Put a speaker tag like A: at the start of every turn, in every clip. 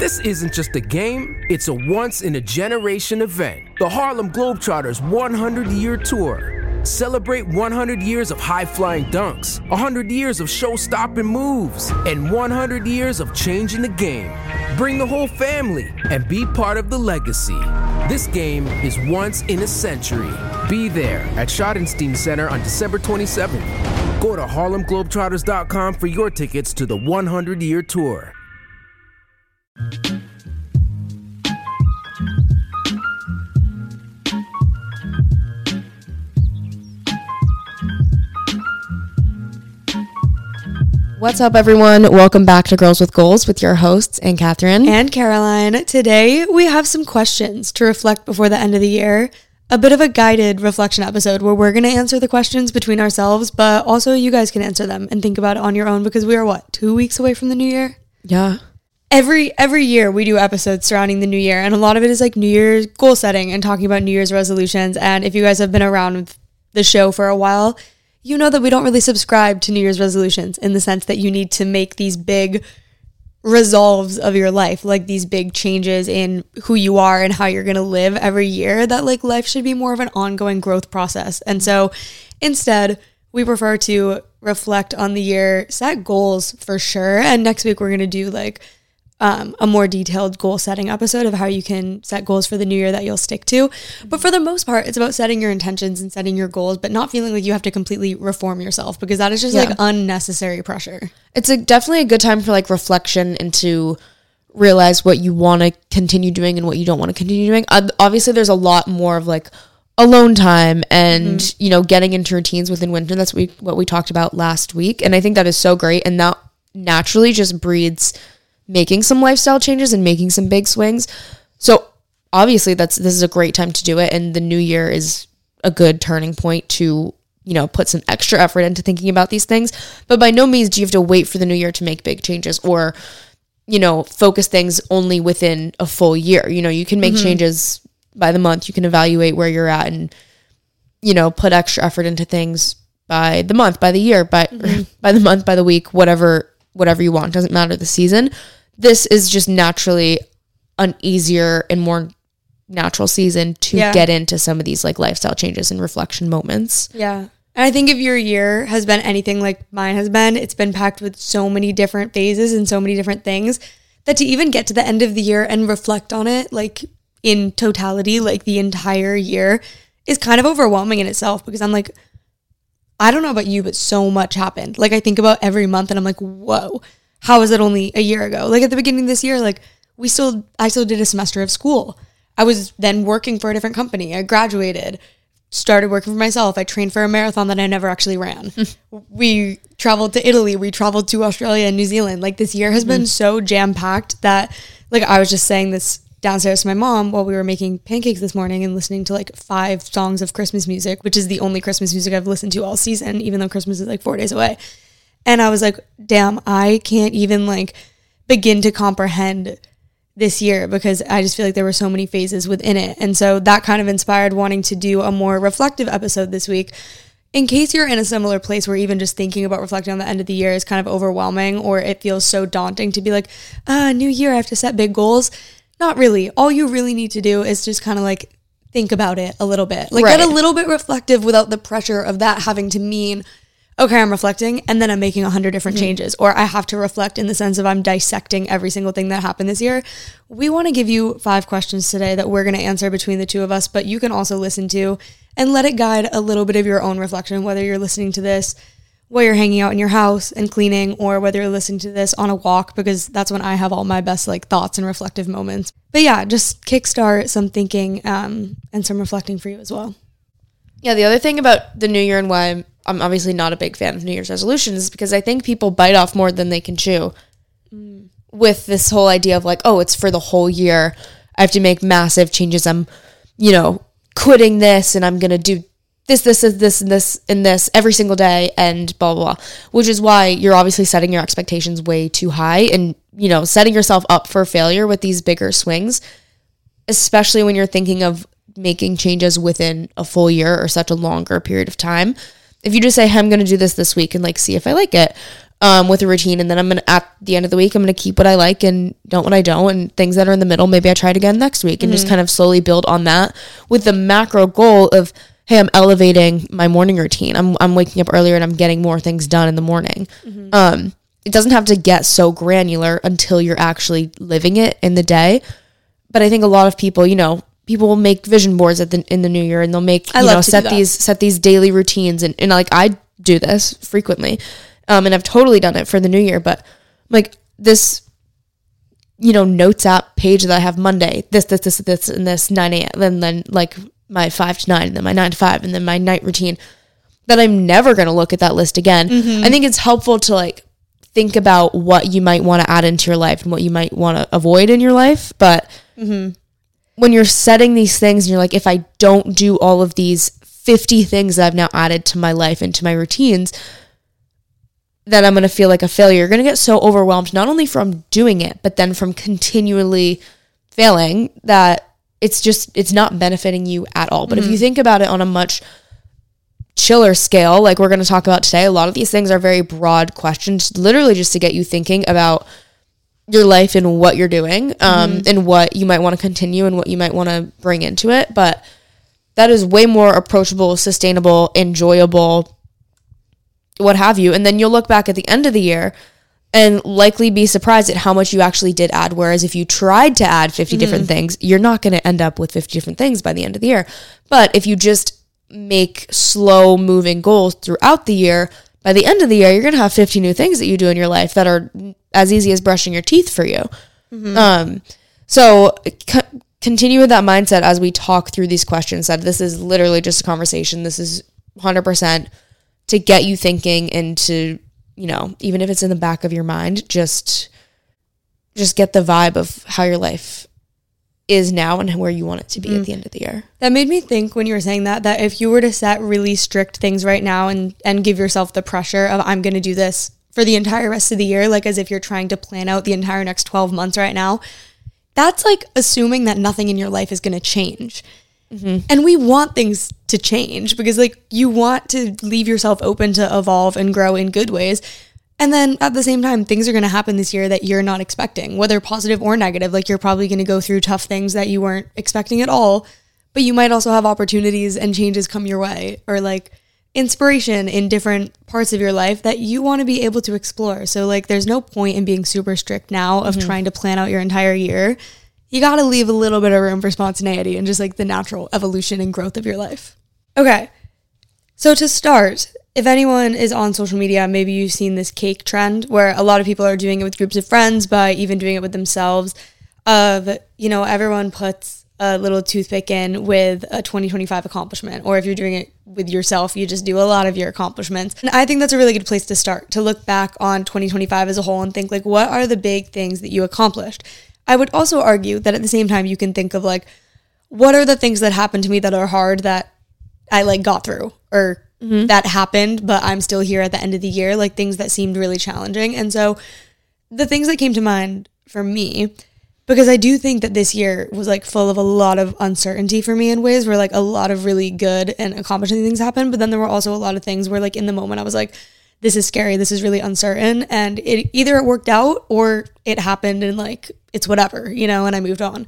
A: This isn't just a game, it's a once-in-a-generation event. The Harlem Globetrotters 100-year tour. Celebrate 100 years of high-flying dunks, 100 years of show-stopping moves, and 100 years of changing the game. Bring the whole family and be part of the legacy. This game is once in a century. Be there at Schottenstein Center on December 27th. Go to HarlemGlobetrotters.com for your tickets to the 100-year tour.
B: What's up, everyone? Welcome back to Girls with Goals with your hosts, Anne Catherine
C: and Caroline. Today, we have some questions to reflect before the end of the year. A bit of a guided reflection episode where we're going to answer the questions between ourselves, but also you guys can answer them and think about it on your own because we are, 2 weeks away from the new year?
B: Yeah.
C: Every year we do episodes surrounding the new year, and a lot of it is like New Year's goal setting and talking about New Year's resolutions. And if you guys have been around with the show for a while, you know that we don't really subscribe to New Year's resolutions in the sense that you need to make these big resolves of your life, like these big changes in who you are and how you're going to live every year, that like life should be more of an ongoing growth process. And so instead, we prefer to reflect on the year, set goals for sure. And next week, we're going to do like a more detailed goal setting episode of how you can set goals for the new year that you'll stick to. But for the most part, it's about setting your intentions and setting your goals, but not feeling like you have to completely reform yourself because that is just like unnecessary pressure.
B: It's definitely a good time for like reflection and to realize what you want to continue doing and what you don't want to continue doing. Obviously, there's a lot more of like alone time and, you know, getting into routines within winter. That's what we talked about last week. And I think that is so great. And that naturally just breeds making some lifestyle changes and making some big swings. So obviously this is a great time to do it. And the new year is a good turning point to, you know, put some extra effort into thinking about these things. But by no means do you have to wait for the new year to make big changes or, you know, focus things only within a full year. You know, you can make changes by the month. You can evaluate where you're at and, you know, put extra effort into things by the month, by the year, by the month, by the week, whatever you want. Doesn't matter the season. This is just naturally an easier and more natural season to get into some of these like lifestyle changes and reflection moments.
C: Yeah. And I think if your year has been anything like mine has been, it's been packed with so many different phases and so many different things that to even get to the end of the year and reflect on it like in totality, like the entire year is kind of overwhelming in itself because I'm like, I don't know about you, but so much happened. Like I think about every month and I'm like, whoa, how was it only a year ago? Like at the beginning of this year, like I still did a semester of school. I was then working for a different company. I graduated, started working for myself. I trained for a marathon that I never actually ran. We traveled to Italy. We traveled to Australia and New Zealand. Like this year has been so jam-packed that like I was just saying this downstairs to my mom while we were making pancakes this morning and listening to like 5 songs of Christmas music, which is the only Christmas music I've listened to all season, even though Christmas is like 4 days away. And I was like, damn, I can't even like begin to comprehend this year because I just feel like there were so many phases within it. And so that kind of inspired wanting to do a more reflective episode this week. In case you're in a similar place where even just thinking about reflecting on the end of the year is kind of overwhelming or it feels so daunting to be like, new year, I have to set big goals. Not really. All you really need to do is just kind of like think about it a little bit. Like get a little bit reflective without the pressure of that having to mean, okay, I'm reflecting and then I'm making 100 different changes, or I have to reflect in the sense of I'm dissecting every single thing that happened this year. We want to give you 5 questions today that we're going to answer between the two of us, but you can also listen to and let it guide a little bit of your own reflection, whether you're listening to this while you're hanging out in your house and cleaning, or whether you're listening to this on a walk, because that's when I have all my best like thoughts and reflective moments. But yeah, just kickstart some thinking and some reflecting for you as well.
B: Yeah, the other thing about the new year and why I'm obviously not a big fan of New Year's resolutions is because I think people bite off more than they can chew with this whole idea of like, oh, it's for the whole year. I have to make massive changes. I'm, you know, quitting this and I'm going to do this every single day and blah, blah, blah, which is why you're obviously setting your expectations way too high and, you know, setting yourself up for failure with these bigger swings, especially when you're thinking of making changes within a full year or such a longer period of time. If you just say, hey, I'm going to do this week and like see if I like it, with a routine. And then I'm going to, at the end of the week, I'm going to keep what I like and don't what I don't. And things that are in the middle, maybe I try it again next week and just kind of slowly build on that with the macro goal of, hey, I'm elevating my morning routine. I'm waking up earlier and I'm getting more things done in the morning. It doesn't have to get so granular until you're actually living it in the day. But I think a lot of people, people will make vision boards in the new year, and they'll make, set these daily routines. And like, I do this frequently. And I've totally done it for the new year, but like this, notes app page that I have Monday, this, and this 9 a.m. And then like my 5 to 9, and then my 9 to 5, and then my night routine, that I'm never going to look at that list again. I think it's helpful to like think about what you might want to add into your life and what you might want to avoid in your life. But when you're setting these things and you're like, if I don't do all of these 50 things that I've now added to my life and to my routines, then I'm going to feel like a failure. You're going to get so overwhelmed, not only from doing it, but then from continually failing, that it's not benefiting you at all. But if you think about it on a much chiller scale, like we're going to talk about today, a lot of these things are very broad questions, literally just to get you thinking about your life and what you're doing, and what you might want to continue and what you might want to bring into it. But that is way more approachable, sustainable, enjoyable, what have you. And then you'll look back at the end of the year and likely be surprised at how much you actually did add. Whereas if you tried to add 50 different things, you're not going to end up with 50 different things by the end of the year. But if you just make slow moving goals throughout the year, by the end of the year, you're going to have 50 new things that you do in your life that are as easy as brushing your teeth for you. So continue with that mindset as we talk through these questions, that this is literally just a conversation. This is 100% to get you thinking, and to, even if it's in the back of your mind, just get the vibe of how your life is now and where you want it to be at the end of the year.
C: That made me think when you were saying that if you were to set really strict things right now and give yourself the pressure of, I'm going to do this for the entire rest of the year, like as if you're trying to plan out the entire next 12 months right now, that's like assuming that nothing in your life is going to change. And we want things to change because like you want to leave yourself open to evolve and grow in good ways. And then at the same time, things are going to happen this year that you're not expecting, whether positive or negative. Like you're probably going to go through tough things that you weren't expecting at all, but you might also have opportunities and changes come your way, or like inspiration in different parts of your life that you want to be able to explore. So like there's no point in being super strict now of trying to plan out your entire year. You got to leave a little bit of room for spontaneity and just like the natural evolution and growth of your life. Okay. So to start, if anyone is on social media, maybe you've seen this cake trend where a lot of people are doing it with groups of friends, but even doing it with themselves, of, everyone puts a little toothpick in with a 2025 accomplishment. Or if you're doing it with yourself, you just do a lot of your accomplishments. And I think that's a really good place to start, to look back on 2025 as a whole and think like, what are the big things that you accomplished? I would also argue that at the same time, you can think of like, what are the things that happened to me that are hard that I like got through, or that happened, but I'm still here at the end of the year, like things that seemed really challenging. And so the things that came to mind for me, because I do think that this year was like full of a lot of uncertainty for me in ways where like a lot of really good and accomplishing things happened. But then there were also a lot of things where like in the moment I was like, this is scary, this is really uncertain. And it either worked out or it happened and like, it's whatever, and I moved on.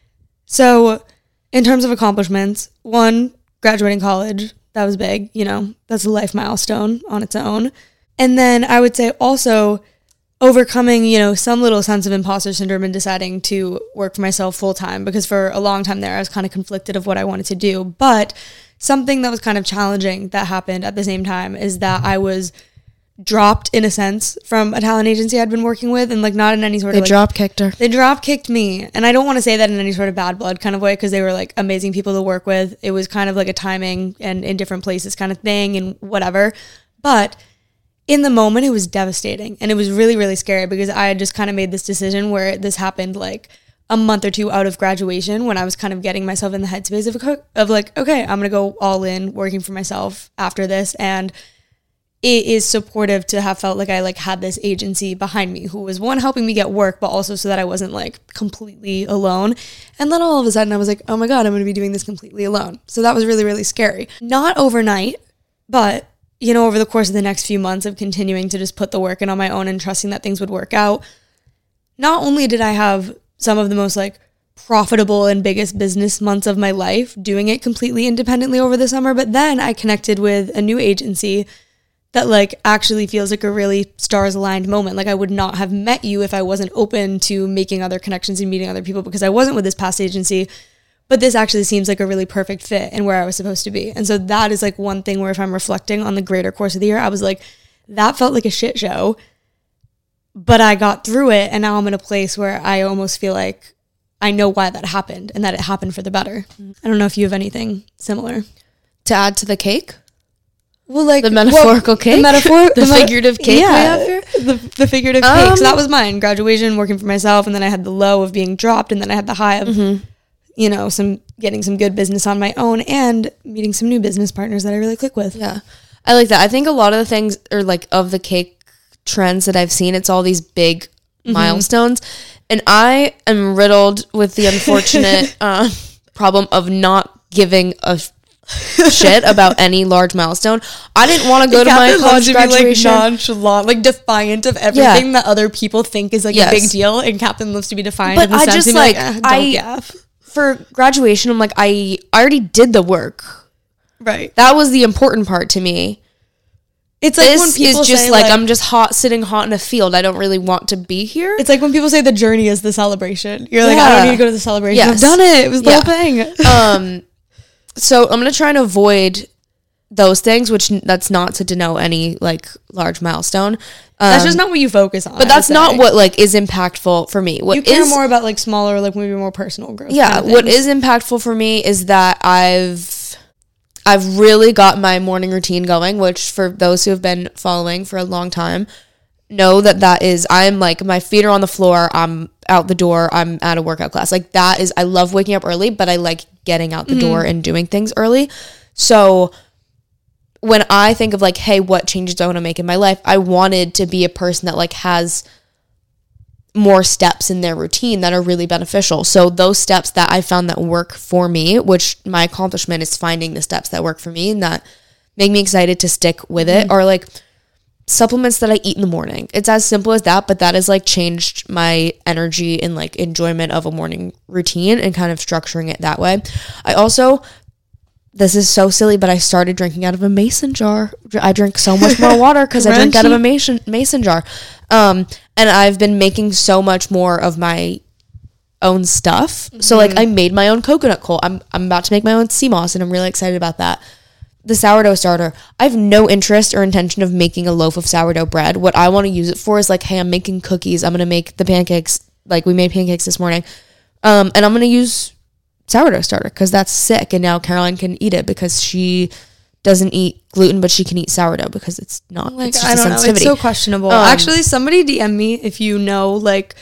C: So in terms of accomplishments, one, graduating college, that was big, that's a life milestone on its own. And then I would say also overcoming, some little sense of imposter syndrome and deciding to work for myself full time, because for a long time there, I was kind of conflicted of what I wanted to do. But something that was kind of challenging that happened at the same time is that I was dropped in a sense from a talent agency I'd been working with, and like not in any sort of
B: They drop kicked her.
C: They drop kicked me. And I don't want to say that in any sort of bad blood kind of way, because they were like amazing people to work with. It was kind of like a timing and in different places kind of thing and whatever. But in the moment, it was devastating. And it was really, really scary because I had just kind of made this decision where this happened like a month or two out of graduation, when I was kind of getting myself in the headspace of like, okay, I'm going to go all in working for myself after this. And it is supportive to have felt like I like had this agency behind me who was, one, helping me get work, but also so that I wasn't like completely alone. And then all of a sudden I was like, oh my God, I'm going to be doing this completely alone. So that was really, really scary. Not overnight, but you know, over the course of the next few months of continuing to just put the work in on my own and trusting that things would work out, not only did I have some of the most like profitable and biggest business months of my life doing it completely independently over the summer, but then I connected with a new agency that like actually feels like a really stars aligned moment. Like I would not have met you if I wasn't open to making other connections and meeting other people, because I wasn't with this past agency, but this actually seems like a really perfect fit and where I was supposed to be. And so that is like one thing where if I'm reflecting on the greater course of the year, I was like, that felt like a shit show, but I got through it. And now I'm in a place where I almost feel like I know why that happened and that it happened for the better. I don't know if you have anything similar
B: To add to the cake?
C: Well, like
B: the metaphorical cake,
C: the
B: figurative cake.
C: Yeah, the figurative cake. So that was mine. Graduation, working for myself, and then I had the low of being dropped, and then I had the high of, you know, getting some good business on my own and meeting some new business partners that I really click with.
B: Yeah, I like that. I think a lot of the things, or like of the cake trends that I've seen, it's all these big milestones, and I am riddled with the unfortunate problem of not giving a shit about any large milestone. I didn't want to go to my college graduation.
C: Like nonchalant, like defiant of everything that other people think is like a big deal, and Captain loves to be defiant.
B: But I just like, for graduation, I'm like, I already did the work.
C: Right.
B: That was the important part to me.
C: It's like when people
B: is just
C: say,
B: like, I'm just sitting hot in a field. I don't really want to be here.
C: It's like when people say the journey is the celebration. You're like, I don't need to go to the celebration.
B: Yes.
C: I've done it. It was the whole thing.
B: So I'm going to try and avoid those things, which that's not to denote any like large milestone.
C: That's just not what you focus on.
B: But that's not what like is impactful for me. What
C: you care more about like smaller, like maybe more personal growth.
B: Yeah. Kind of what is impactful for me is that I've really got my morning routine going, which for those who have been following for a long time know that is, I'm like, my feet are on the floor, I'm out the door, I'm at a workout class. Like that is, I love waking up early, but I like getting out the door and doing things early. So when I think of like, hey, what changes do I want to make in my life? I wanted to be a person that like has more steps in their routine that are really beneficial. So those steps that I found that work for me, which my accomplishment is finding the steps that work for me and that make me excited to stick with it, are like supplements that I eat in the morning. It's as simple as that, but that has like changed my energy and like enjoyment of a morning routine and kind of structuring it that way. I also, this is so silly, but I started drinking out of a mason jar. I drink so much more water because I drink out of a mason jar. And I've been making so much more of my own stuff. So like I made my own coconut coal. I'm about to make my own sea moss and I'm really excited about that. The sourdough starter. I have no interest or intention of making a loaf of sourdough bread. What I want to use it for is like, hey, I'm making cookies. I'm going to make the pancakes. Like we made pancakes this morning. And I'm going to use sourdough starter because that's sick. And now Caroline can eat it because she doesn't eat gluten, but she can eat sourdough because it's not, like, it's just
C: I don't
B: a sensitivity.
C: know. It's so questionable. Actually, somebody DM me if you know, like,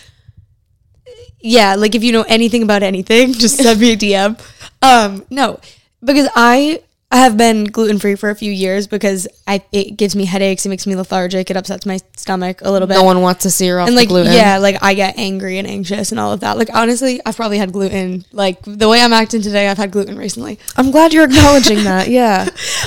C: yeah, like if you know anything about anything, just send me a DM. No, because I have been gluten-free for a few years because it gives me headaches, it makes me lethargic, it upsets my stomach a little bit.
B: No one wants to see her off
C: and like,
B: the gluten.
C: Yeah, like I get angry and anxious and all of that. Like honestly, I've probably had gluten. Like the way I'm acting today, I've had gluten recently.
B: I'm glad you're acknowledging that. Yeah.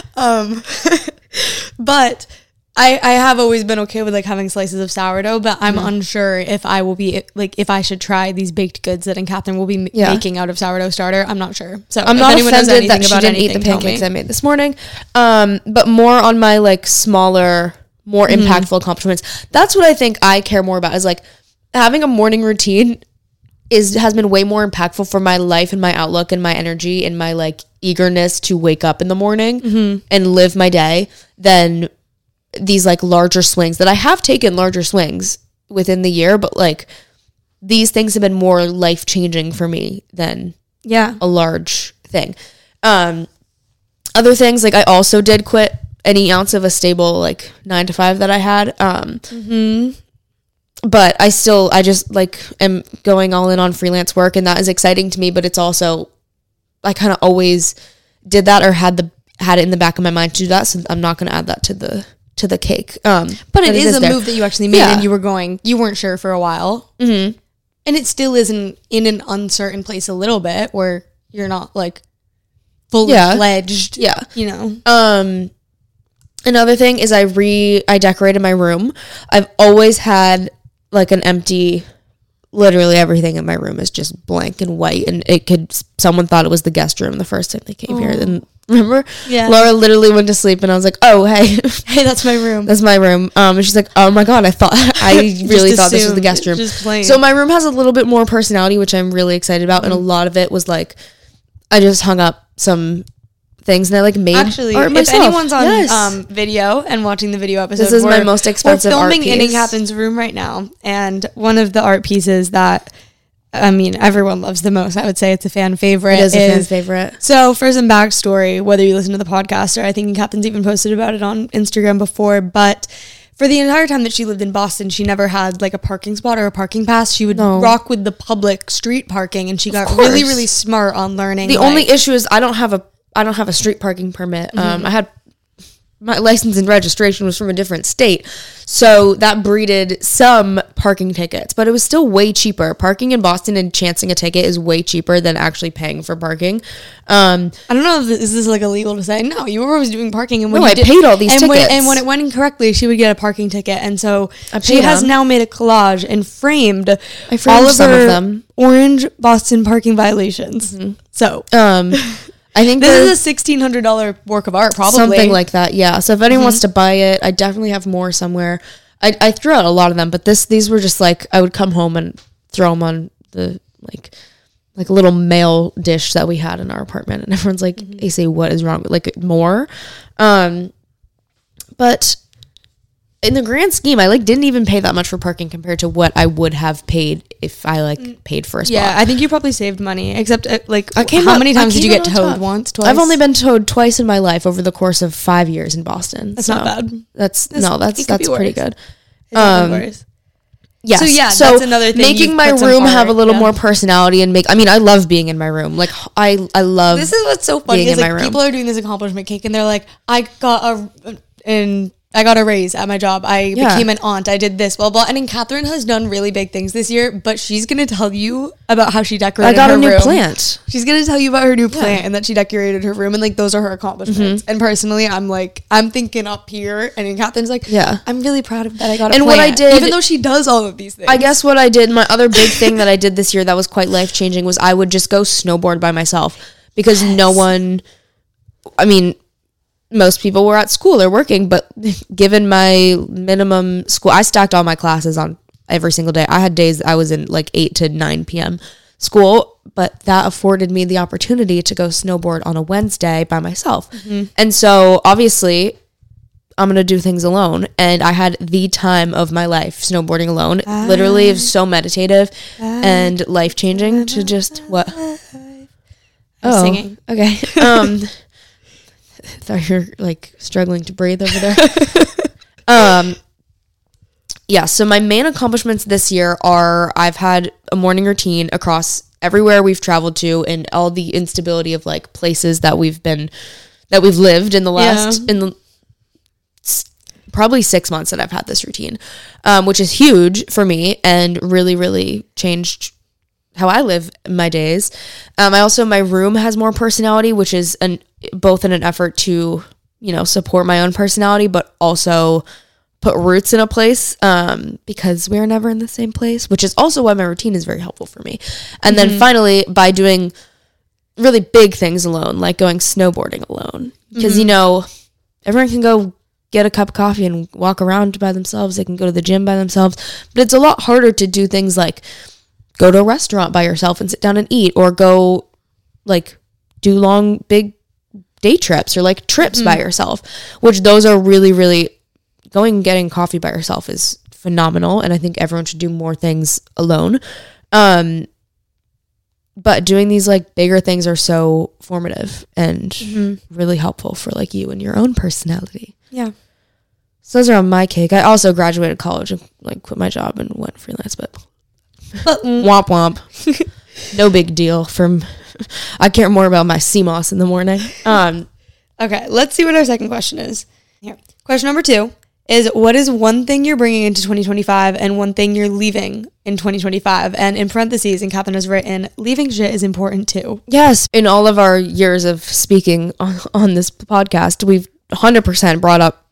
C: But I have always been okay with like having slices of sourdough, but I'm unsure if I will be like, if I should try these baked goods that Catherine will be making out of sourdough starter. I'm not sure. So
B: I'm not offended that she didn't eat the pancakes I made this morning. But more on my like smaller, more impactful accomplishments. That's what I think I care more about is like having a morning routine has been way more impactful for my life and my outlook and my energy and my like eagerness to wake up in the morning and live my day than these like larger swings that I have taken larger swings within the year, but like these things have been more life-changing for me than a large thing. Other things, like I also did quit any ounce of a stable like 9 to 5 that I had. But I just like am going all in on freelance work and that is exciting to me, but it's also, I kind of always did that or had it in the back of my mind to do that. So I'm not going to add that to the cake.
C: But it is a move that you actually made and you weren't sure for a while. And it still isn't in an uncertain place a little bit where you're not like fully fledged. Yeah. You know?
B: Another thing is I decorated my room. I've always had like an empty, literally everything in my room is just blank and white, and someone thought it was the guest room the first time they came here. And remember? Yeah. Laura literally went to sleep and I was like, oh, hey.
C: Hey, that's my room.
B: That's my room. And she's like, oh my God, I really thought this was the guest room. So my room has a little bit more personality, which I'm really excited about. And a lot of it was like, I just hung up some things and I like made art myself.
C: If anyone's on video and watching the video episode,
B: this is my most expensive art piece.
C: We're filming in Catherine's room right now, and one of the art pieces that everyone loves the most, I would say it's a fan favorite.
B: It is a fan favorite.
C: So for some backstory, whether you listen to the podcast or I think Catherine's even posted about it on Instagram before, but for the entire time that she lived in Boston, she never had like a parking spot or a parking pass. She would rock with the public street parking, and she got really, really smart on learning.
B: The only issue is I don't have a street parking permit. I had my license and registration was from a different state, so that breeded some parking tickets, but it was still way cheaper. Parking in Boston and chancing a ticket is way cheaper than actually paying for parking. I don't
C: know if this is like illegal to say. No, you were always doing parking, and when
B: I paid all these tickets.
C: And when it went incorrectly, she would get a parking ticket, and so she has now made a collage and framed all of
B: some
C: her
B: of them.
C: Orange Boston parking violations. So
B: I think
C: this is a $1,600 work of art, probably.
B: Something like that, yeah. So if anyone wants to buy it, I definitely have more somewhere. I threw out a lot of them, but these were just like, I would come home and throw them on the, like a little mail dish that we had in our apartment. And everyone's like, AC, what is wrong? Like, more? But in the grand scheme, I didn't even pay that much for parking compared to what I would have paid if I paid for a spot.
C: Yeah, I think you probably saved money. Except how many times did you get towed? Once, twice?
B: I've only been towed twice in my life over the course of 5 years in Boston.
C: That's not bad.
B: That's pretty good.
C: Yeah. So that's another thing.
B: Making my room have a little more personality and I love being in my room. Like I love.
C: This is what's so funny is people are doing this accomplishment cake and they're like, I got a raise at my job. I became an aunt. I did this, blah, blah. And then Catherine has done really big things this year, but she's going to tell you about how she decorated her room. I got a new
B: plant.
C: She's going to tell you about her new plant and that she decorated her room. And those are her accomplishments. And personally, I'm thinking up here. And then Catherine's like, I'm really proud of that. I got a plant.
B: What I did,
C: even though she does all of these things.
B: I guess what I did, my other big thing that I did this year that was quite life-changing was I would just go snowboard by myself because most people were at school or working, but given my minimum school, I stacked all my classes on every single day. I had days I was in 8 to 9 p.m. school, but that afforded me the opportunity to go snowboard on a Wednesday by myself. And so obviously I'm going to do things alone. And I had the time of my life snowboarding alone. Literally, it was so meditative and life-changing to just what?
C: Singing.
B: Okay. Thought you're struggling to breathe over there. So my main accomplishments this year are I've had a morning routine across everywhere we've traveled to and all the instability of places that we've lived in the last probably 6 months that I've had this routine, which is huge for me and really, really changed how I live my days. My room has more personality, which is both in an effort to, support my own personality, but also put roots in a place, because we're never in the same place, which is also why my routine is very helpful for me. And then finally, by doing really big things alone, like going snowboarding alone, because, everyone can go get a cup of coffee and walk around by themselves. They can go to the gym by themselves, but it's a lot harder to do things like go to a restaurant by yourself and sit down and eat, or go do long, big day trips or trips by yourself, which those are really, really going and getting coffee by yourself is phenomenal. And I think everyone should do more things alone. But doing these bigger things are so formative and really helpful for you and your own personality.
C: Yeah.
B: So those are on my cake. I also graduated college and quit my job and went freelance, but womp womp. No big deal. I care more about my sea moss in the morning.
C: Okay, let's see what our second question is. Here. Question number 2 is, what is one thing you're bringing into 2025 and one thing you're leaving in 2025? And in parentheses, and Catherine has written, leaving shit is important too.
B: Yes. In all of our years of speaking on this podcast, we've 100% brought up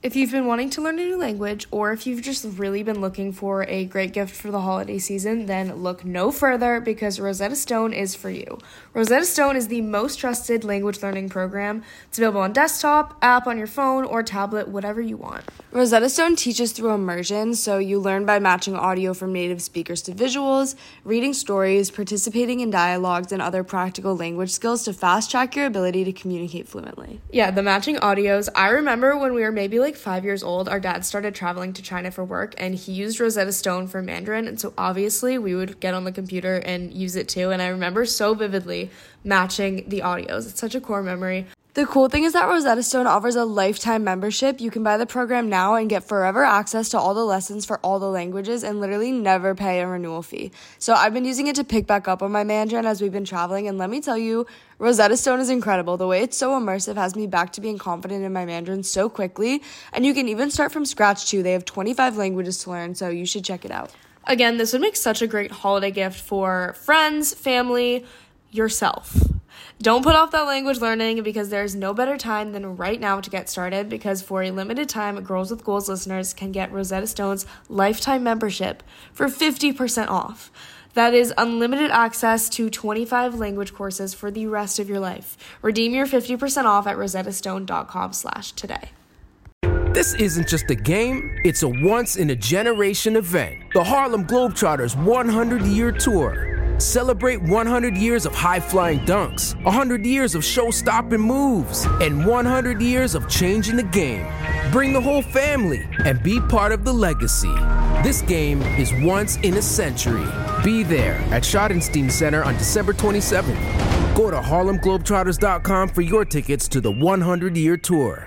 D: If you've been wanting to learn a new language, or if you've just really been looking for a great gift for the holiday season, then look no further because Rosetta Stone is for you. Rosetta Stone is the most trusted language learning program. It's available on desktop, app on your phone, or tablet, whatever you want. Rosetta Stone teaches through immersion, so you learn by matching audio from native speakers to visuals, reading stories, participating in dialogues, and other practical language skills to fast-track your ability to communicate fluently. Yeah, the matching audios. I remember when we were maybe 5 years old, our dad started traveling to China for work, and he used Rosetta Stone for Mandarin, and so obviously we would get on the computer and use it too, and I remember so vividly matching the audios. It's such a core memory. The cool thing is that Rosetta Stone offers a lifetime membership. You can buy the program now and get forever access to all the lessons for all the languages and literally never pay a renewal fee. So I've been using it to pick back up on my Mandarin as we've been traveling, and let me tell you, Rosetta Stone is incredible. The way it's so immersive has me back to being confident in my Mandarin so quickly, and you can even start from scratch too. They have 25 languages to learn, so you should check it out. Again, this would make such a great holiday gift for friends, family, yourself. Don't put off that language learning because there's no better time than right now to get started, because for a limited time, Girls with Goals listeners can get Rosetta Stone's lifetime membership for 50% off. That is unlimited access to 25 language courses for the rest of your life. Redeem your 50% off at rosettastone.com/today.
A: This isn't just a game, it's a once-in-a-generation event. The Harlem Globetrotters 100-year tour. Celebrate 100 years of high-flying dunks, 100 years of show-stopping moves, and 100 years of changing the game. Bring the whole family and be part of the legacy. This game is once in a century. Be there at Schottenstein Center on December 27th. Go to harlemglobetrotters.com for your tickets to the 100-year tour.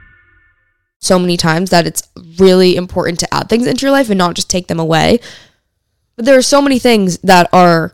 B: So many times that it's really important to add things into your life and not just take them away. But there are so many things that are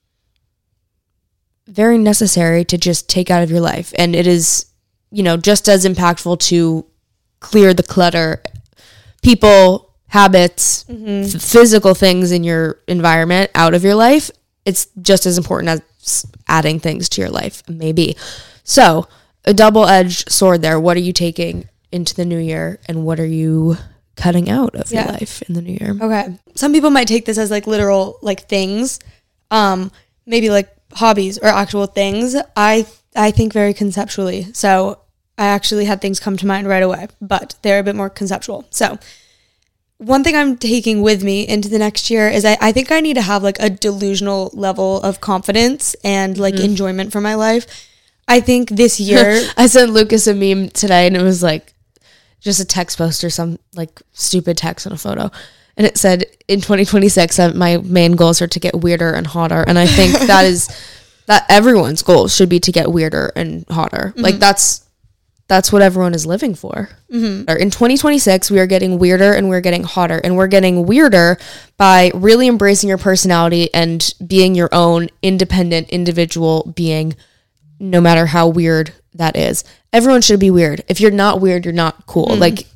B: very necessary to just take out of your life. And it is, just as impactful to clear the clutter, people, habits, physical things in your environment out of your life. It's just as important as adding things to your life, maybe. So, a double-edged sword there. What are you taking into the new year, and what are you cutting out of your life in the new year?
C: Okay. Some people might take this as literal things, maybe hobbies or actual things. I think very conceptually. So I actually had things come to mind right away, but they're a bit more conceptual. So one thing I'm taking with me into the next year is I think I need to have a delusional level of confidence and enjoyment for my life. I think this year
B: I sent Lucas a meme today, and it was just a text post or some stupid text on a photo, and it said, in 2026 my main goals are to get weirder and hotter. And I think that everyone's goal should be to get weirder and hotter. That's what everyone is living for. In 2026 we are getting weirder and we're getting hotter, and we're getting weirder by really embracing your personality and being your own independent individual being, no matter how weird that is. Everyone should be weird. If you're not weird, you're not cool.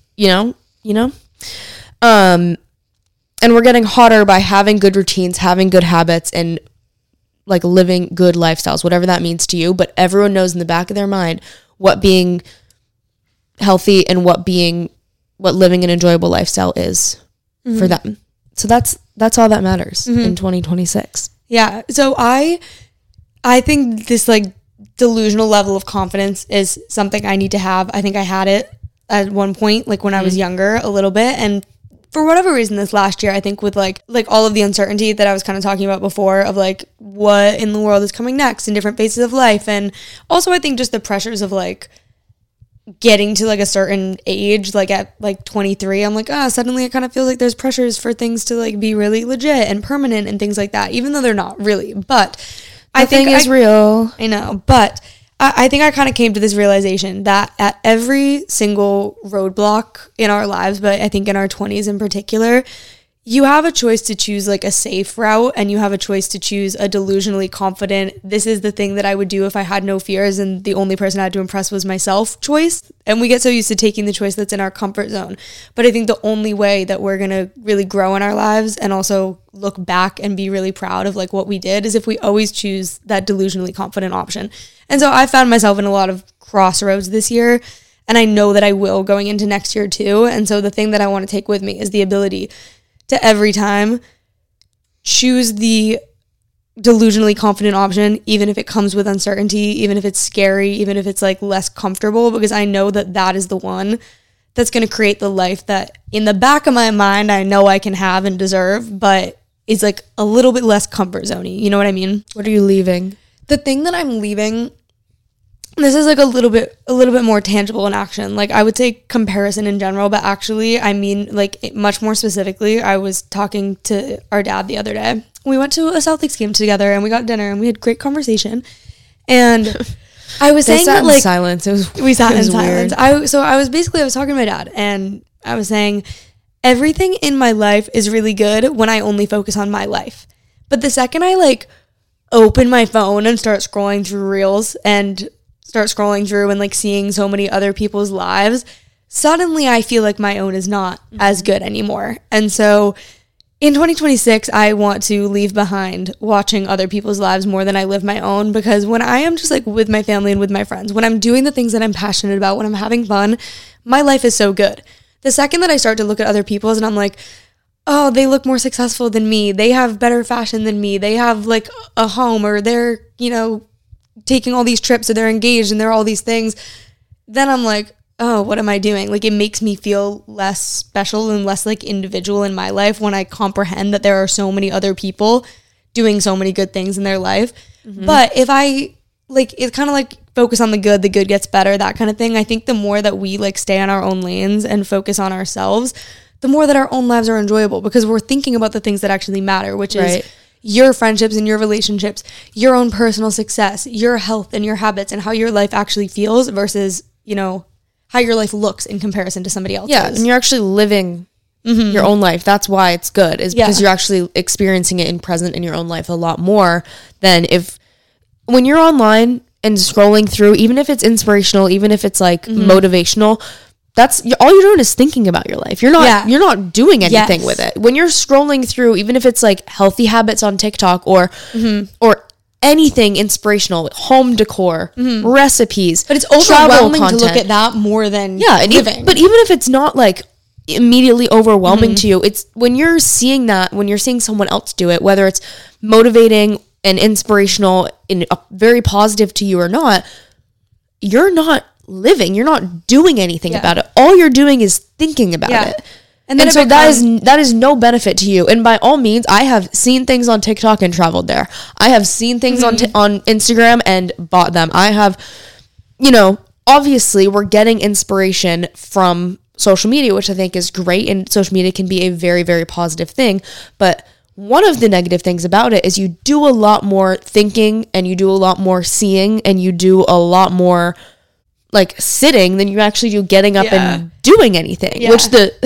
B: And we're getting hotter by having good routines, having good habits, and living good lifestyles, whatever that means to you. But everyone knows in the back of their mind what being healthy and what living an enjoyable lifestyle is for them. So that's all that matters in 2026.
C: Yeah. So I think this delusional level of confidence is something I need to have. I think I had it at one point, when I was younger, a little bit. And for whatever reason, this last year, I think with all of the uncertainty that I was kind of talking about before of what in the world is coming next in different phases of life. And also I think just the pressures of getting to a certain age, at 23, I'm suddenly it kind of feels like there's pressures for things to be really legit and permanent and things like that, even though they're not really. But I think
B: it's real.
C: I know, but I think I kind of came to this realization that at every single roadblock in our lives, but I think in our 20s in particular, you have a choice to choose a safe route, and you have a choice to choose a delusionally confident, this is the thing that I would do if I had no fears and the only person I had to impress was myself choice. And we get so used to taking the choice that's in our comfort zone. But I think the only way that we're going to really grow in our lives and also look back and be really proud of what we did is if we always choose that delusionally confident option. And so I found myself in a lot of crossroads this year. And I know that I will going into next year too. And so the thing that I want to take with me is the ability to every time choose the delusionally confident option, even if it comes with uncertainty, even if it's scary, even if it's like less comfortable, because I know that that is the one that's going to create the life that in the back of my mind I know I can have and deserve, but is like a little bit less comfort zoney. You know what I mean?
B: What are you leaving?
C: The thing that I'm leaving, this is like a little bit more tangible in action. Like I would say comparison in general, but actually I mean like much more specifically, I was talking to our dad the other day. We went to a Celtics game together and we got dinner and we had great conversation. And I was saying that like
B: silence.
C: We sat in silence. I was talking to my dad and I was saying everything in my life is really good when I only focus on my life. But the second I like open my phone and start scrolling through reels and start scrolling through and like seeing so many other people's lives, suddenly I feel like my own is not as good anymore. And so in 2026, I want to leave behind watching other people's lives more than I live my own, because when I am just like with my family and with my friends, when I'm doing the things that I'm passionate about, when I'm having fun, my life is so good. The second that I start to look at other people's and I'm like, oh, they look more successful than me, they have better fashion than me, they have like a home, or they're, you know, taking all these trips, or they're engaged and they're all these things, then I'm like, oh, what am I doing? Like it makes me feel less special and less like individual in my life when I comprehend that there are so many other people doing so many good things in their life. Mm-hmm. But if I like, it's kind of like focus on the good gets better, that kind of thing. I think the more that we like stay on our own lanes and focus on ourselves, the more that our own lives are enjoyable, because we're thinking about the things that actually matter, which is your friendships and your relationships, your own personal success, your health and your habits, and how your life actually feels versus, you know, how your life looks in comparison to somebody else's.
B: Yeah, and you're actually living your own life. That's why it's good, is because you're actually experiencing it in present in your own life a lot more than when you're online and scrolling through, even if it's inspirational, even if it's like motivational, that's all you're doing is thinking about your life. You're not doing anything with it. When you're scrolling through, even if it's like healthy habits on TikTok or anything inspirational, home decor, recipes,
C: but it's overwhelming to look at that more than living.
B: But even if it's not like immediately overwhelming to you, it's when you're seeing that, when you're seeing someone else do it, whether it's motivating and inspirational and very positive to you or not, you're not living, you're not doing anything about it. All you're doing is thinking about it. And so that is no benefit to you. And by all means, I have seen things on TikTok and traveled there. I have seen things on Instagram and bought them. I have, you know, obviously we're getting inspiration from social media, which I think is great. And social media can be a very, very positive thing. But one of the negative things about it is you do a lot more thinking and you do a lot more seeing and you do a lot more like sitting than you actually do getting up and doing anything, which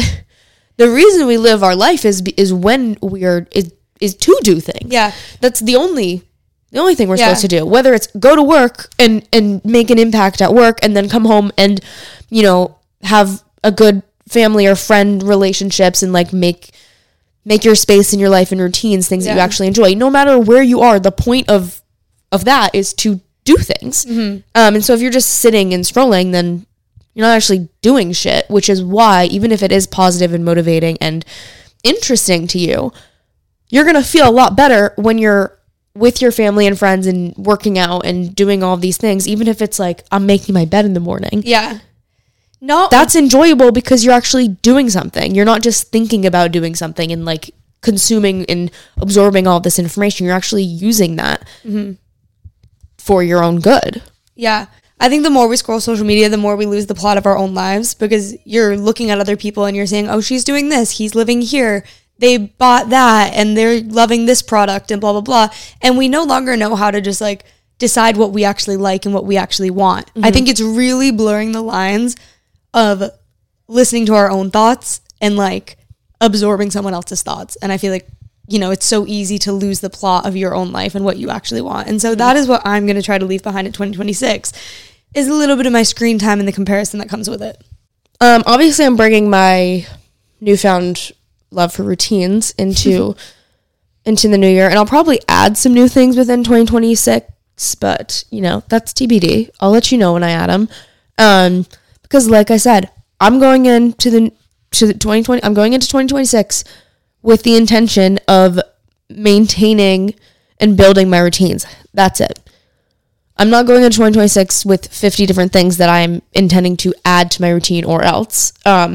B: the reason we live our life is when we are is to do things. Yeah, that's the only thing we're supposed to do. Whether it's go to work and make an impact at work, and then come home and, you know, have a good family or friend relationships, and like make your space in your life and routines, things that you actually enjoy. No matter where you are, the point of that is to do things. And so if you're just sitting and scrolling, then you're not actually doing shit, which is why, even if it is positive and motivating and interesting to you, you're going to feel a lot better when you're with your family and friends and working out and doing all these things, even if it's like, I'm making my bed in the morning.
C: Yeah.
B: No. That's enjoyable because you're actually doing something. You're not just thinking about doing something and like consuming and absorbing all this information. You're actually using that for your own good.
C: Yeah. I think the more we scroll social media, the more we lose the plot of our own lives, because you're looking at other people and you're saying, oh, she's doing this, he's living here, they bought that, and they're loving this product, and blah, blah, blah. And we no longer know how to just like decide what we actually like and what we actually want. I think it's really blurring the lines of listening to our own thoughts and like absorbing someone else's thoughts. And I feel like, you know, it's so easy to lose the plot of your own life and what you actually want. And so that is what I'm going to try to leave behind in 2026, is a little bit of my screen time and the comparison that comes with it.
B: Obviously I'm bringing my newfound love for routines into the new year, and I'll probably add some new things within 2026, but you know, that's TBD. I'll let you know when I add them. Because like I said, I'm going into the 2020, I'm going into 2026 with the intention of maintaining and building my routines. That's it. I'm not going into 2026 with 50 different things that I'm intending to add to my routine or else.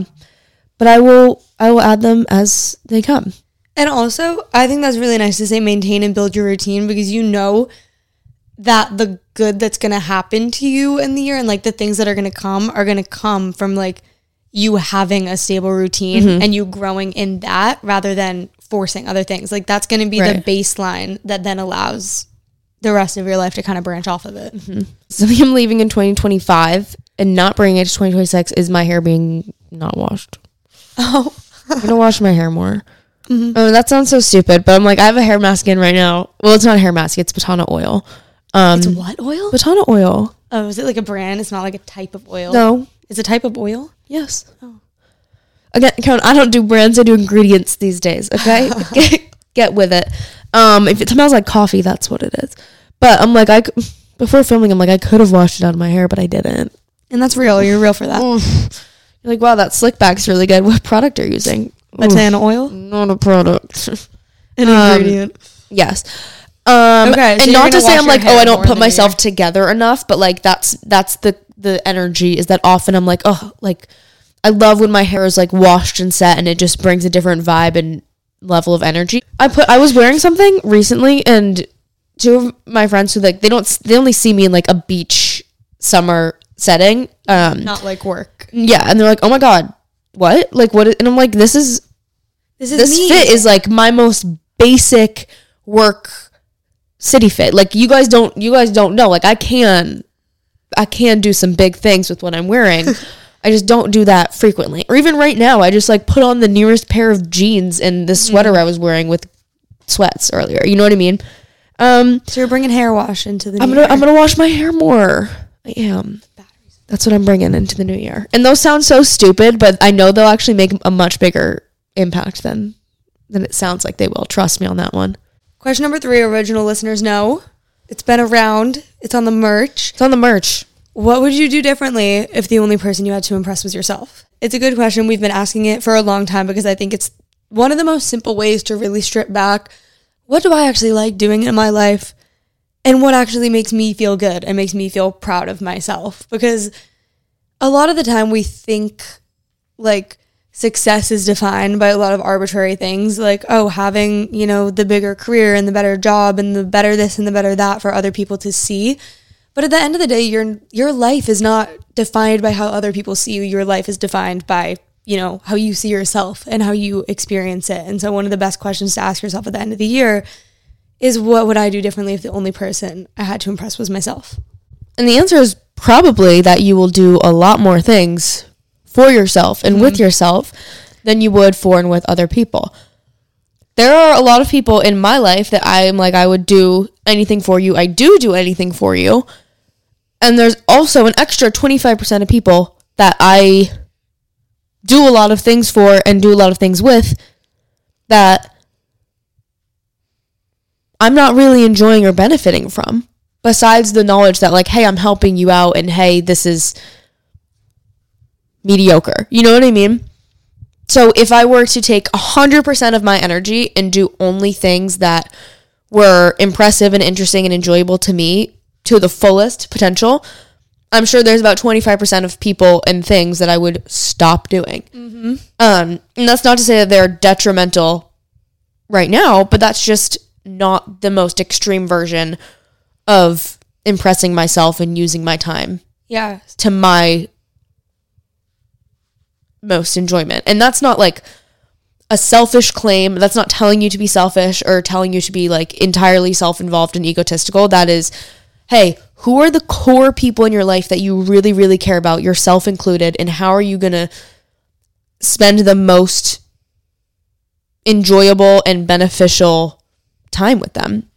B: But I will add them as they come.
C: And also, I think that's really nice to say maintain and build your routine, because you know that the good that's going to happen to you in the year and like the things that are going to come from like you having a stable routine and you growing in that rather than forcing other things. Like that's going to be the baseline that then allows the rest of your life to kind of branch off of it.
B: Something I'm leaving in 2025 and not bringing it to 2026 is my hair being not washed.
C: Oh,
B: I'm going to wash my hair more. Oh, that sounds so stupid, but I'm like, I have a hair mask in right now. Well, it's not a hair mask. It's Batana oil.
C: it's what oil?
B: Batana oil.
C: Oh, is it like a brand? It's not like a type of oil?
B: No.
C: It's a type of oil?
B: Yes. Oh. Again, I don't do brands. I do ingredients these days. Okay, get with it. If it smells like coffee, that's what it is. But I'm like, before filming, I'm like, I could have washed it out of my hair, but I didn't.
C: And that's real. You're real for that.
B: You're like, wow, that slick back's really good. What product are you using?
C: Batana oil?
B: Not a product.
C: An ingredient.
B: Yes.
C: Okay, so
B: and
C: you're
B: not
C: gonna
B: to say
C: wash
B: I'm
C: your
B: like,
C: hair
B: I don't
C: more
B: put
C: than
B: myself together enough, but like that's the energy is that often I'm like, oh, like I love when my hair is like washed and set and it just brings a different vibe and level of energy. I was wearing something recently and two of my friends who like they only see me in like a beach summer setting.
C: Not like work.
B: Yeah, and they're like, "Oh my god, what? Like what?" And I'm like, This
C: me.
B: fit is like my most basic work city fit. Like you guys don't know. Like I can do some big things with what I'm wearing. I just don't do that frequently. Or even right now, I just like put on the nearest pair of jeans and the sweater I was wearing with sweats earlier. You know what I mean?
C: So you're bringing hair wash into the
B: I'm gonna wash my hair more. I am. That's what I'm bringing into the new year. And those sound so stupid, but I know they'll actually make a much bigger impact than it sounds like they will. Trust me on that one.
C: Question number 3, original listeners know. It's been around. It's on the merch.
B: It's on the merch.
C: What would you do differently if the only person you had to impress was yourself? It's a good question. We've been asking it for a long time because I think it's one of the most simple ways to really strip back. What do I actually like doing in my life? And what actually makes me feel good and makes me feel proud of myself? Because a lot of the time we think like success is defined by a lot of arbitrary things like, oh, having, the bigger career and the better job and the better this and the better that for other people to see. But at the end of the day, your life is not defined by how other people see you. Your life is defined by, how you see yourself and how you experience it. And so one of the best questions to ask yourself at the end of the year is, what would I do differently if the only person I had to impress was myself?
B: And the answer is probably that you will do a lot more things for yourself and with yourself than you would for and with other people. There are a lot of people in my life that I'm like, I would do anything for you. I do anything for you. And there's also an extra 25% of people that I do a lot of things for and do a lot of things with that I'm not really enjoying or benefiting from. Besides the knowledge that like, hey, I'm helping you out and hey, this is mediocre. You know what I mean? So if I were to take 100% of my energy and do only things that were impressive and interesting and enjoyable to me to the fullest potential, I'm sure there's about 25% of people and things that I would stop doing. And that's not to say that they're detrimental right now, but that's just not the most extreme version of impressing myself and using my time to my most enjoyment. And that's not like a selfish claim. That's not telling you to be selfish or telling you to be like entirely self-involved and egotistical. That is, hey, who are the core people in your life that you really, really care about, yourself included, and how are you going to spend the most enjoyable and beneficial time with them?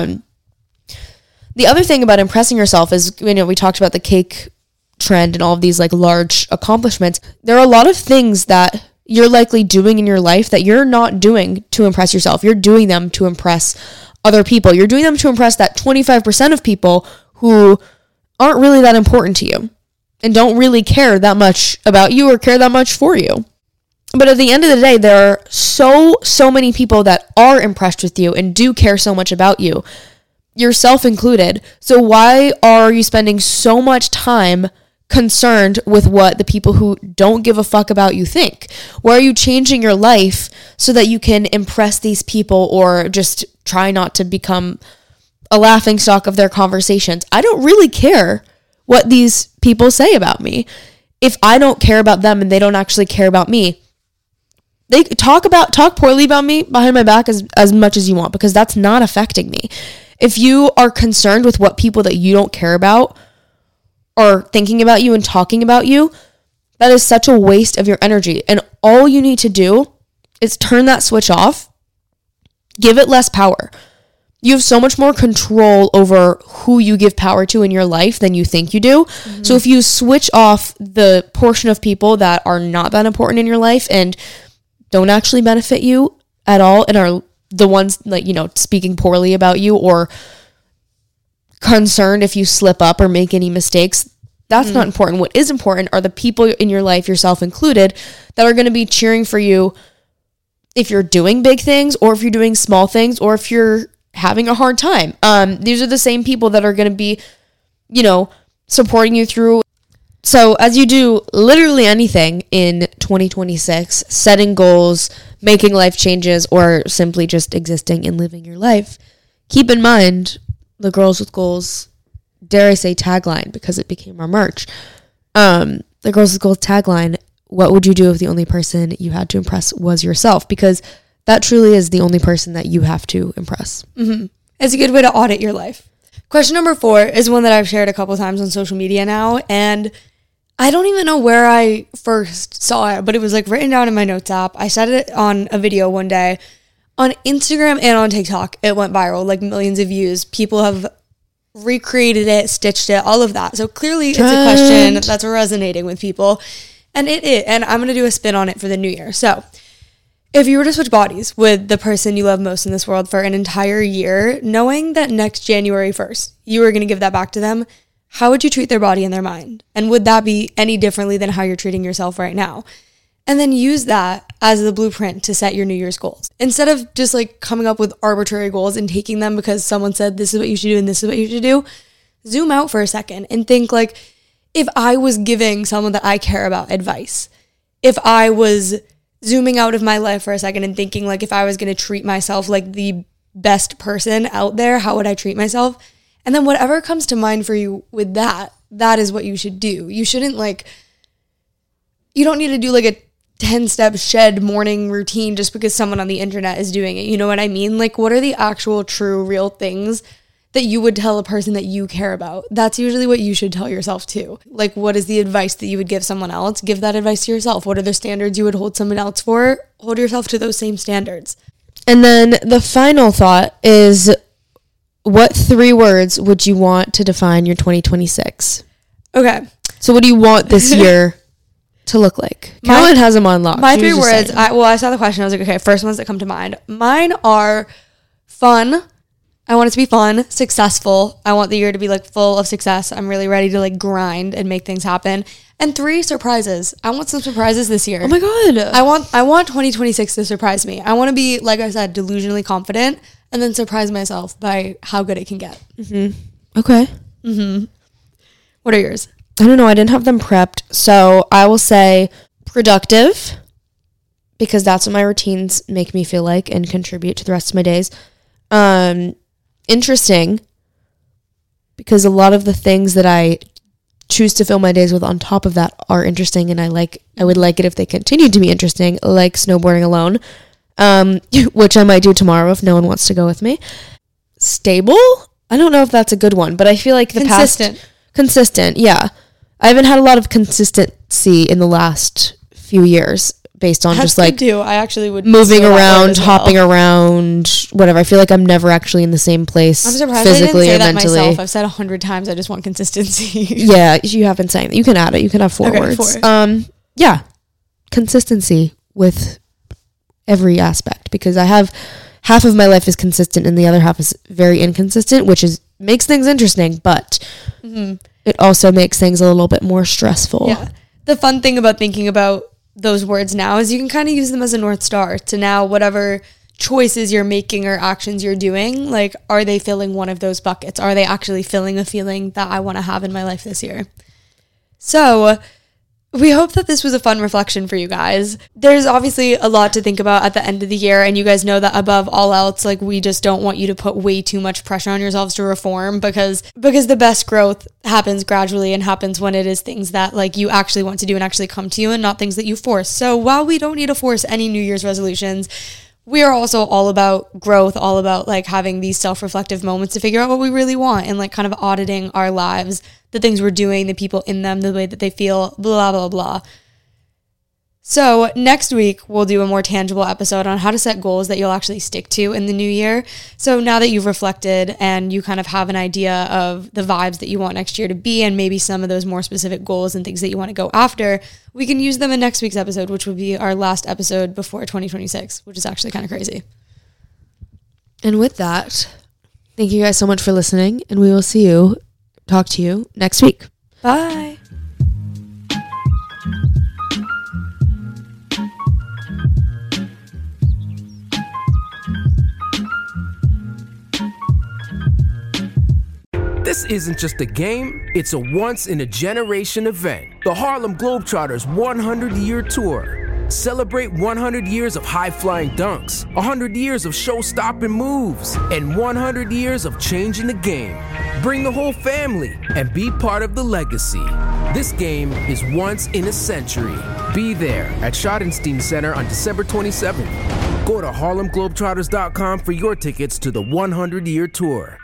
B: The other thing about impressing yourself is, we talked about the cake trend and all of these like large accomplishments. There are a lot of things that you're likely doing in your life that you're not doing to impress yourself. You're doing them to impress other people. You're doing them to impress that 25% of people who aren't really that important to you. and don't really care that much about you or care that much for you. But at the end of the day, there are so many people that are impressed with you and do care so much about you, yourself included. So why are you spending so much time concerned with what the people who don't give a fuck about you think? Why are you changing your life so that you can impress these people or just try not to become a laughingstock of their conversations? I don't really care what these people say about me. If I don't care about them and they don't actually care about me, they talk poorly about me behind my back as much as you want, because that's not affecting me. If you are concerned with what people that you don't care about are thinking about you and talking about you, that is such a waste of your energy. And all you need to do is turn that switch off, give it less power. You have so much more control over who you give power to in your life than you think you do. Mm-hmm. So if you switch off the portion of people that are not that important in your life and don't actually benefit you at all and are the ones like, speaking poorly about you or concerned if you slip up or make any mistakes, that's not important. What is important are the people in your life, yourself included, that are going to be cheering for you if you're doing big things or if you're doing small things or if you're having a hard time. These are the same people that are going to be, supporting you through. So as you do literally anything in 2026, setting goals, making life changes, or simply just existing and living your life, keep in mind the Girls with Goals, dare I say, tagline, because it became our merch. The Girls with Goals tagline, what would you do if the only person you had to impress was yourself? Because that truly is the only person that you have to impress.
C: Mm-hmm. It's a good way to audit your life. Question number 4 is one that I've shared a couple times on social media now, and I don't even know where I first saw it, but it was like written down in my notes app. I said it on a video one day on Instagram and on TikTok. It went viral, like millions of views. People have recreated it, stitched it, all of that. So clearly it's a question that's resonating with people, and and I'm going to do a spin on it for the new year. So if you were to switch bodies with the person you love most in this world for an entire year, knowing that next January 1st, you were going to give that back to them, how would you treat their body and their mind? And would that be any differently than how you're treating yourself right now? And then use that as the blueprint to set your New Year's goals. Instead of just like coming up with arbitrary goals and taking them because someone said this is what you should do and this is what you should do, zoom out for a second and think like, if I was giving someone that I care about advice, if I was zooming out of my life for a second and thinking like, if I was going to treat myself like the best person out there, how would I treat myself? And then whatever comes to mind for you with that is what you should do. You shouldn't you don't need to do like a 10-step shed morning routine just because someone on the internet is doing it. You know what I mean? Like, what are the actual true real things that you would tell a person that you care about? That's usually what you should tell yourself too. Like, what is the advice that you would give someone else? Give that advice to yourself. What are the standards you would hold someone else for? Hold yourself to those same standards.
B: And then the final thought is, what 3 words would you want to define your 2026?
C: Okay.
B: So what do you want this year to look like? Caroline has them on lock.
C: My 3 words, I saw the question. I was like, okay, first ones that come to mind. Mine are fun. I want it to be fun, successful. I want the year to be like full of success. I'm really ready to like grind and make things happen. And 3, surprises. I want some surprises this year.
B: Oh my God.
C: I want 2026 to surprise me. I want to be, like I said, delusionally confident and then surprise myself by how good it can get.
B: Mm-hmm. Okay.
C: Mm-hmm. What are yours?
B: I don't know. I didn't have them prepped. So I will say productive, because that's what my routines make me feel like and contribute to the rest of my days. Interesting, because a lot of the things that I choose to fill my days with on top of that are interesting, and I would like it if they continued to be interesting, like snowboarding alone, which I might do tomorrow if no one wants to go with me. Stable? I don't know if that's a good one, but I feel like consistent, yeah. I haven't had a lot of consistency in the last few years based on just like
C: I actually would
B: moving around, hopping around, whatever. I feel like I'm never actually in the same place.
C: I'm surprised
B: physically
C: I didn't say
B: or
C: that
B: mentally.
C: myself. I've said 100 times I just want consistency.
B: Yeah, you have been saying that. You can add it. You can have 4 words.
C: 4.
B: Yeah, consistency with every aspect, because I have half of my life is consistent and the other half is very inconsistent, which makes things interesting, but it also makes things a little bit more stressful.
C: Yeah. The fun thing about thinking about those words now is you can kind of use them as a North Star to now whatever choices you're making or actions you're doing, like, are they filling one of those buckets? Are they actually filling a feeling that I want to have in my life this year? So we hope that this was a fun reflection for you guys. There's obviously a lot to think about at the end of the year, and you guys know that above all else, like, we just don't want you to put way too much pressure on yourselves to reform because the best growth happens gradually and happens when it is things that, like, you actually want to do and actually come to you and not things that you force. So while we don't need to force any New Year's resolutions, we are also all about growth, all about, like, having these self-reflective moments to figure out what we really want and, like, kind of auditing our lives, the things we're doing, the people in them, the way that they feel, blah, blah, blah. So next week, we'll do a more tangible episode on how to set goals that you'll actually stick to in the new year. So now that you've reflected and you kind of have an idea of the vibes that you want next year to be and maybe some of those more specific goals and things that you want to go after, we can use them in next week's episode, which would be our last episode before 2026, which is actually kind of crazy.
B: And with that, thank you guys so much for listening, and we will talk to you next week.
C: Bye.
A: This isn't just a game, it's a once-in-a-generation event. The Harlem Globetrotters 100-year tour. Celebrate 100 years of high-flying dunks, 100 years of show-stopping moves, and 100 years of changing the game. Bring the whole family and be part of the legacy. This game is once in a century. Be there at Schottenstein Center on December 27th. Go to HarlemGlobetrotters.com for your tickets to the 100-year tour.